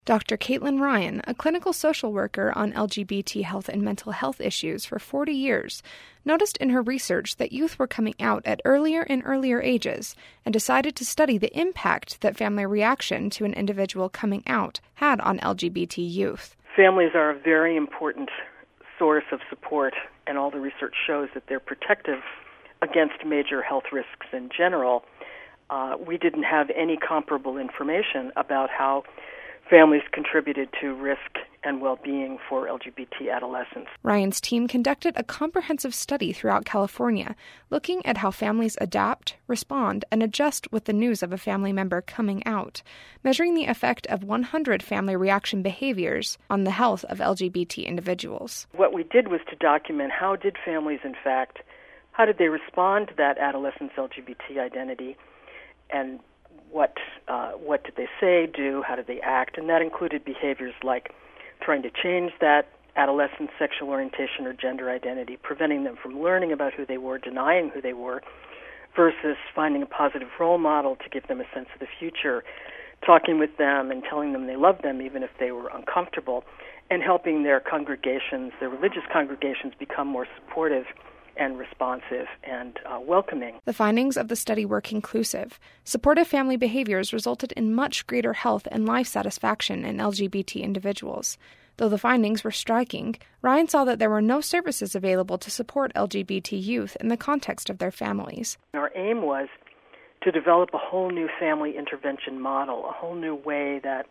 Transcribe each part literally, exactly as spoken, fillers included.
Doctor Caitlin Ryan, a clinical social worker on L G B T health and mental health issues for forty years, noticed in her research that youth were coming out at earlier and earlier ages and decided to study the impact that family reaction to an individual coming out had on L G B T youth. Families are a very important source of support, and all the research shows that they're protective against major health risks in general. Uh, we didn't have any comparable information about how families contributed to risk and well-being for L G B T adolescents. Ryan's team conducted a comprehensive study throughout California, looking at how families adapt, respond, and adjust with the news of a family member coming out, measuring the effect of one hundred family reaction behaviors on the health of L G B T individuals. What we did was to document how did families, in fact, how did they respond to that adolescent's L G B T identity, and what uh, what did they say, do, how did they act, and that included behaviors like trying to change that adolescent's sexual orientation or gender identity, preventing them from learning about who they were, denying who they were, versus finding a positive role model to give them a sense of the future, talking with them and telling them they loved them even if they were uncomfortable, and helping their congregations, their religious congregations, become more supportive and responsive and uh, welcoming. The findings of the study were conclusive. Supportive family behaviors resulted in much greater health and life satisfaction in L G B T individuals. Though the findings were striking, Ryan saw that there were no services available to support L G B T youth in the context of their families. Our aim was to develop a whole new family intervention model, a whole new way that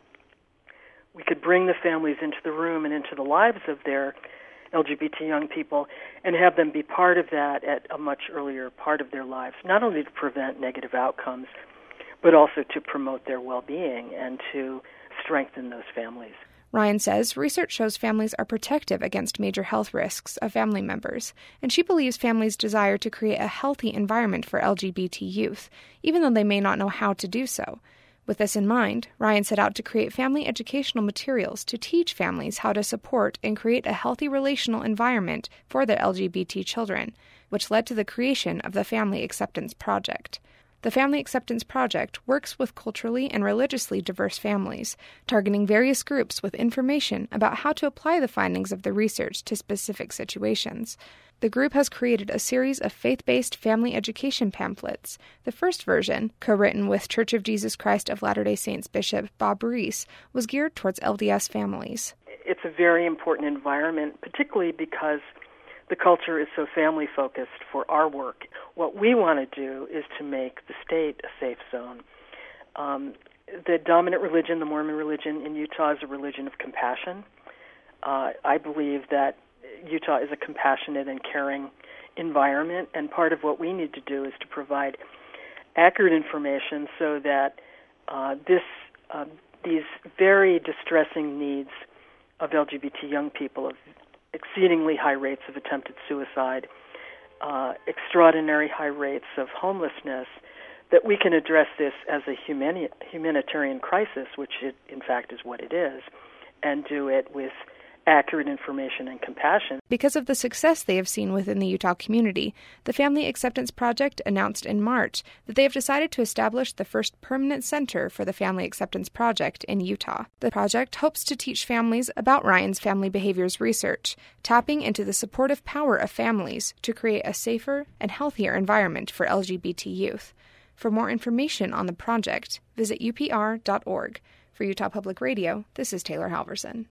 we could bring the families into the room and into the lives of their L G B T young people and have them be part of that at a much earlier part of their lives, not only to prevent negative outcomes, but also to promote their well-being and to strengthen those families. Ryan says research shows families are protective against major health risks of family members, and she believes families desire to create a healthy environment for L G B T youth, even though they may not know how to do so. With this in mind, Ryan set out to create family educational materials to teach families how to support and create a healthy relational environment for their L G B T children, which led to the creation of the Family Acceptance Project. The Family Acceptance Project works with culturally and religiously diverse families, targeting various groups with information about how to apply the findings of the research to specific situations. The group has created a series of faith-based family education pamphlets. The first version, co-written with Church of Jesus Christ of Latter-day Saints Bishop Bob Reese, was geared towards L D S families. It's a very important environment, particularly because the culture is so family-focused for our work. What we want to do is to make the state a safe zone. Um, the dominant religion, the Mormon religion in Utah, is a religion of compassion. Uh, I believe that Utah is a compassionate and caring environment, and part of what we need to do is to provide accurate information so that uh, this uh, these very distressing needs of L G B T young people, of exceedingly high rates of attempted suicide, uh, extraordinary high rates of homelessness, that we can address this as a humani- humanitarian crisis, which it, in fact is what it is, and do it with accurate information and compassion. Because of the success they have seen within the Utah community, the Family Acceptance Project announced in March that they have decided to establish the first permanent center for the Family Acceptance Project in Utah. The project hopes to teach families about Ryan's family behaviors research, tapping into the supportive power of families to create a safer and healthier environment for L G B T youth. For more information on the project, visit U P R dot org. For Utah Public Radio, this is Taylor Halverson.